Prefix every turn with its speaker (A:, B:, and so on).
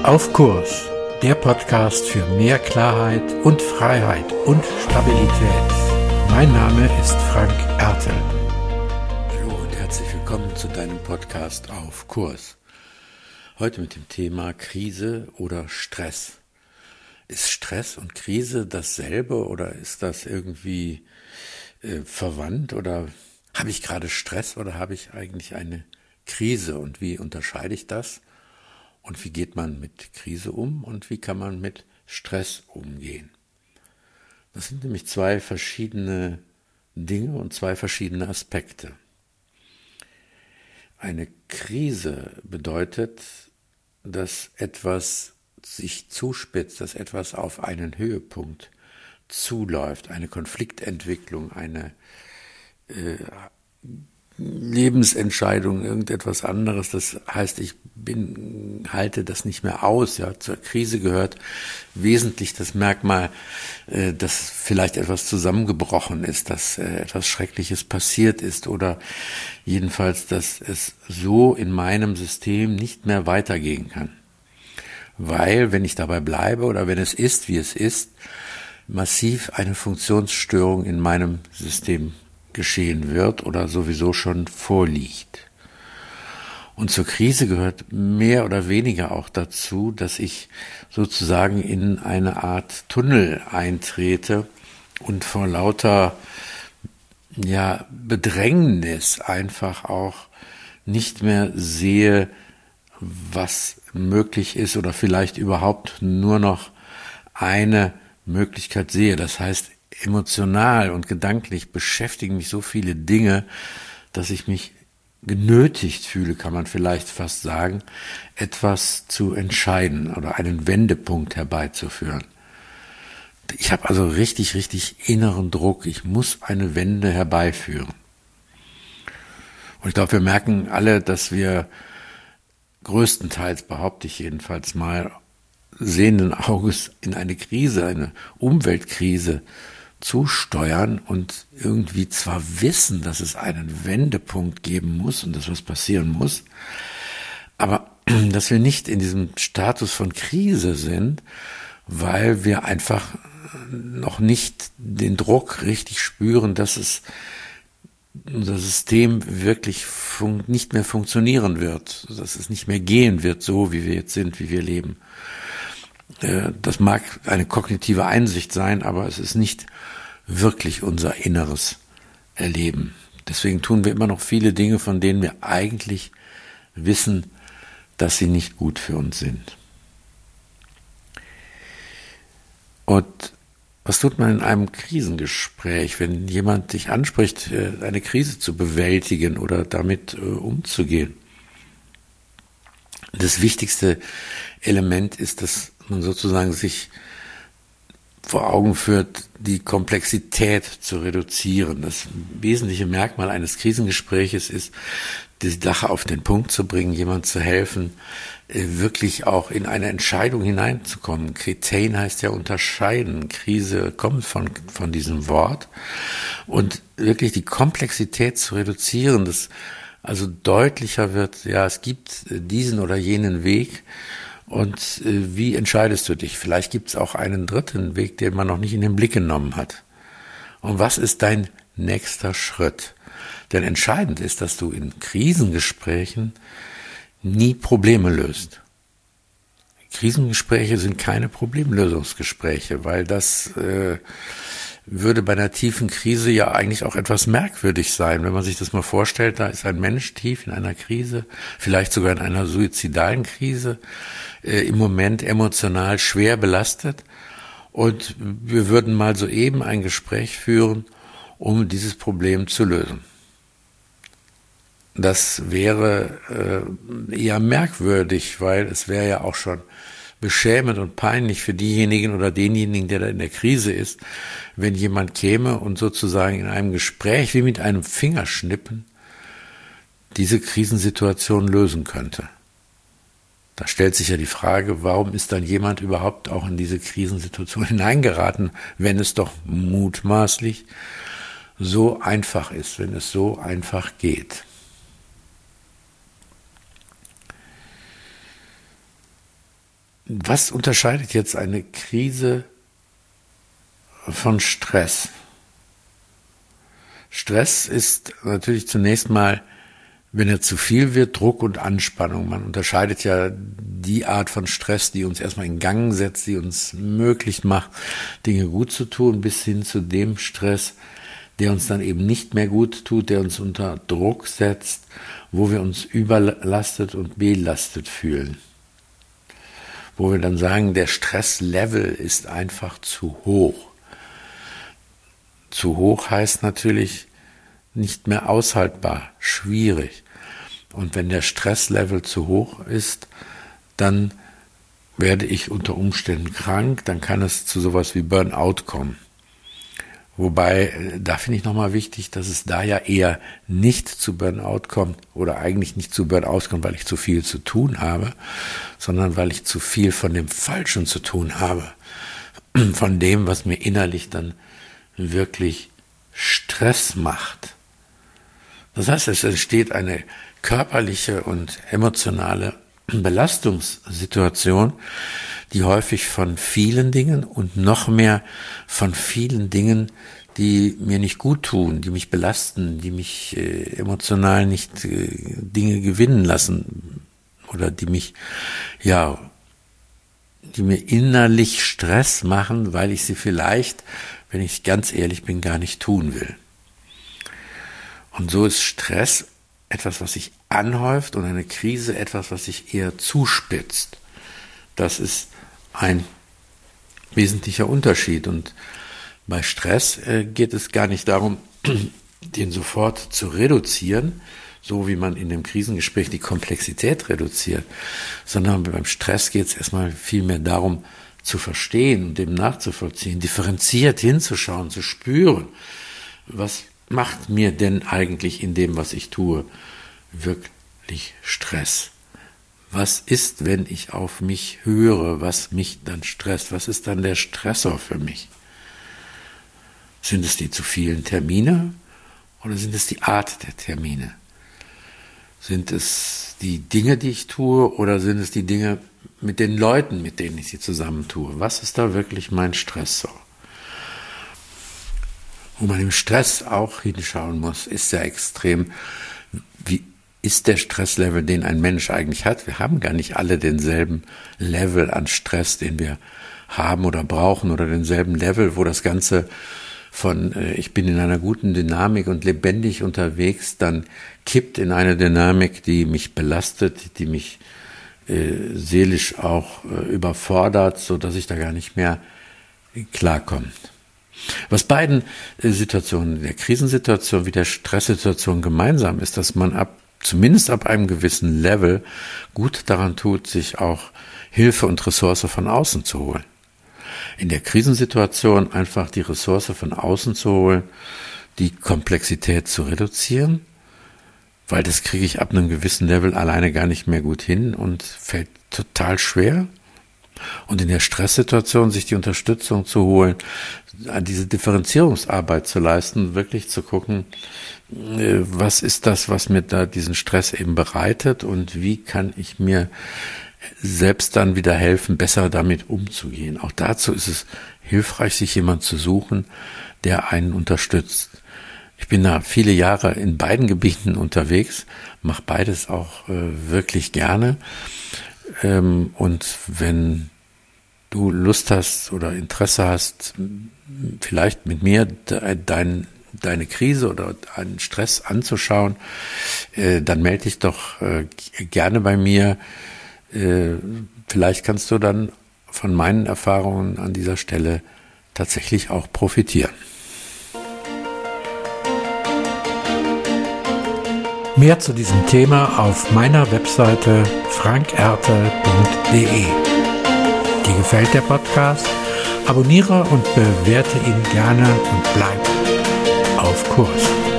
A: Auf Kurs, der Podcast für mehr Klarheit und Freiheit und Stabilität. Mein Name ist Frank Ertel.
B: Hallo und herzlich willkommen zu deinem Podcast Auf Kurs. Heute mit dem Thema Krise oder Stress. Ist Stress und Krise dasselbe oder ist das irgendwie verwandt oder habe ich gerade Stress oder habe ich eigentlich eine Krise und wie unterscheide ich das? Und wie geht man mit Krise um und wie kann man mit Stress umgehen? Das sind nämlich zwei verschiedene Dinge und zwei verschiedene Aspekte. Eine Krise bedeutet, dass etwas sich zuspitzt, dass etwas auf einen Höhepunkt zuläuft, eine Konfliktentwicklung, eine Lebensentscheidung, irgendetwas anderes. Das heißt, ich halte das nicht mehr aus. Ja, zur Krise gehört wesentlich das Merkmal, dass vielleicht etwas zusammengebrochen ist, dass etwas Schreckliches passiert ist oder jedenfalls, dass es so in meinem System nicht mehr weitergehen kann. Weil, wenn ich dabei bleibe oder wenn es ist, wie es ist, massiv eine Funktionsstörung in meinem System geschehen wird oder sowieso schon vorliegt. Und zur Krise gehört mehr oder weniger auch dazu, dass ich sozusagen in eine Art Tunnel eintrete und vor lauter Bedrängnis einfach auch nicht mehr sehe, was möglich ist oder vielleicht überhaupt nur noch eine Möglichkeit sehe. Das heißt, emotional und gedanklich beschäftigen mich so viele Dinge, dass ich mich genötigt fühle, kann man vielleicht fast sagen, etwas zu entscheiden oder einen Wendepunkt herbeizuführen. Ich habe also richtig inneren Druck. Ich muss eine Wende herbeiführen. Und ich glaube, wir merken alle, dass wir größtenteils, behaupte ich jedenfalls mal, sehenden Auges in eine Krise, eine Umweltkrise zusteuern und irgendwie zwar wissen, dass es einen Wendepunkt geben muss und dass was passieren muss, aber dass wir nicht in diesem Status von Krise sind, weil wir einfach noch nicht den Druck richtig spüren, dass unser System wirklich nicht mehr funktionieren wird, dass es nicht mehr gehen wird, so wie wir jetzt sind, wie wir leben. Das mag eine kognitive Einsicht sein, aber es ist nicht wirklich unser inneres Erleben. Deswegen tun wir immer noch viele Dinge, von denen wir eigentlich wissen, dass sie nicht gut für uns sind. Und was tut man in einem Krisengespräch, wenn jemand dich anspricht, eine Krise zu bewältigen oder damit umzugehen? Das wichtigste Element ist, dass man sozusagen sich vor Augen führt, die Komplexität zu reduzieren. Das wesentliche Merkmal eines Krisengespräches ist, die Sache auf den Punkt zu bringen, jemand zu helfen, wirklich auch in eine Entscheidung hineinzukommen. Kretein heißt ja unterscheiden. Krise kommt von diesem Wort. Und wirklich die Komplexität zu reduzieren, dass also deutlicher wird, ja, es gibt diesen oder jenen Weg. Und wie entscheidest du dich? Vielleicht gibt es auch einen dritten Weg, den man noch nicht in den Blick genommen hat. Und was ist dein nächster Schritt? Denn entscheidend ist, dass du in Krisengesprächen nie Probleme löst. Krisengespräche sind keine Problemlösungsgespräche, weil das würde bei einer tiefen Krise ja eigentlich auch etwas merkwürdig sein. Wenn man sich das mal vorstellt, da ist ein Mensch tief in einer Krise, vielleicht sogar in einer suizidalen Krise, im Moment emotional schwer belastet. Und wir würden mal soeben ein Gespräch führen, um dieses Problem zu lösen. Das wäre eher merkwürdig, weil es wäre ja auch schon beschämend und peinlich für diejenigen oder denjenigen, der da in der Krise ist, wenn jemand käme und sozusagen in einem Gespräch wie mit einem Fingerschnippen diese Krisensituation lösen könnte. Da stellt sich ja die Frage, warum ist dann jemand überhaupt auch in diese Krisensituation hineingeraten, wenn es doch mutmaßlich so einfach ist, wenn es so einfach geht. Was unterscheidet jetzt eine Krise von Stress? Stress ist natürlich zunächst mal, wenn er zu viel wird, Druck und Anspannung. Man unterscheidet ja die Art von Stress, die uns erstmal in Gang setzt, die uns möglich macht, Dinge gut zu tun, bis hin zu dem Stress, der uns dann eben nicht mehr gut tut, der uns unter Druck setzt, wo wir uns überlastet und belastet fühlen. Wo wir dann sagen, der Stresslevel ist einfach zu hoch. Zu hoch heißt natürlich nicht mehr aushaltbar, schwierig. Und wenn der Stresslevel zu hoch ist, dann werde ich unter Umständen krank, dann kann es zu sowas wie Burnout kommen. Wobei, da finde ich nochmal wichtig, dass es da ja eher nicht zu Burnout kommt oder eigentlich nicht zu Burnout kommt, weil ich zu viel zu tun habe, sondern weil ich zu viel von dem Falschen zu tun habe. Von dem, was mir innerlich dann wirklich Stress macht. Das heißt, es entsteht eine körperliche und emotionale Belastungssituation, die häufig von vielen Dingen und noch mehr von vielen Dingen, die mir nicht gut tun, die mich belasten, die mich emotional nicht Dinge gewinnen lassen oder die mir innerlich Stress machen, weil ich sie vielleicht, wenn ich ganz ehrlich bin, gar nicht tun will. Und so ist Stress etwas, was sich anhäuft und eine Krise etwas, was sich eher zuspitzt. Das ist ein wesentlicher Unterschied. Und bei Stress geht es gar nicht darum, den sofort zu reduzieren, so wie man in dem Krisengespräch die Komplexität reduziert, sondern beim Stress geht es erstmal vielmehr darum, zu verstehen und dem nachzuvollziehen, differenziert hinzuschauen, zu spüren, was macht mir denn eigentlich in dem, was ich tue, wirklich Stress? Was ist, wenn ich auf mich höre, was mich dann stresst? Was ist dann der Stressor für mich? Sind es die zu vielen Termine oder sind es die Art der Termine? Sind es die Dinge, die ich tue, oder sind es die Dinge mit den Leuten, mit denen ich sie zusammen tue? Was ist da wirklich mein Stressor? Wo man im Stress auch hinschauen muss, ist ja extrem, wie ist der Stresslevel, den ein Mensch eigentlich hat? Wir haben gar nicht alle denselben Level an Stress, den wir haben oder brauchen, oder denselben Level, wo das Ganze von ich bin in einer guten Dynamik und lebendig unterwegs, dann kippt in eine Dynamik, die mich belastet, die mich seelisch auch überfordert, so dass ich da gar nicht mehr klarkomme. Was beiden Situationen, der Krisensituation wie der Stresssituation gemeinsam ist, dass man zumindest ab einem gewissen Level gut daran tut, sich auch Hilfe und Ressource von außen zu holen. In der Krisensituation einfach die Ressource von außen zu holen, die Komplexität zu reduzieren, weil das kriege ich ab einem gewissen Level alleine gar nicht mehr gut hin und fällt total schwer. Und in der Stresssituation sich die Unterstützung zu holen, diese Differenzierungsarbeit zu leisten, wirklich zu gucken, was ist das, was mir da diesen Stress eben bereitet und wie kann ich mir selbst dann wieder helfen, besser damit umzugehen. Auch dazu ist es hilfreich, sich jemand zu suchen, der einen unterstützt. Ich bin da viele Jahre in beiden Gebieten unterwegs, mache beides auch wirklich gerne. Und wenn du Lust hast oder Interesse hast, vielleicht mit mir deine Krise oder einen Stress anzuschauen, dann melde dich doch gerne bei mir. Vielleicht kannst du dann von meinen Erfahrungen an dieser Stelle tatsächlich auch profitieren.
A: Mehr zu diesem Thema auf meiner Webseite frankertel.de. Dir gefällt der Podcast? Abonniere und bewerte ihn gerne und bleib auf Kurs.